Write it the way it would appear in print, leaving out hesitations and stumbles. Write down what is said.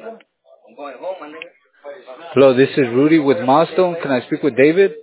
Hello, this is Rudy with Milestone. Can I speak with David?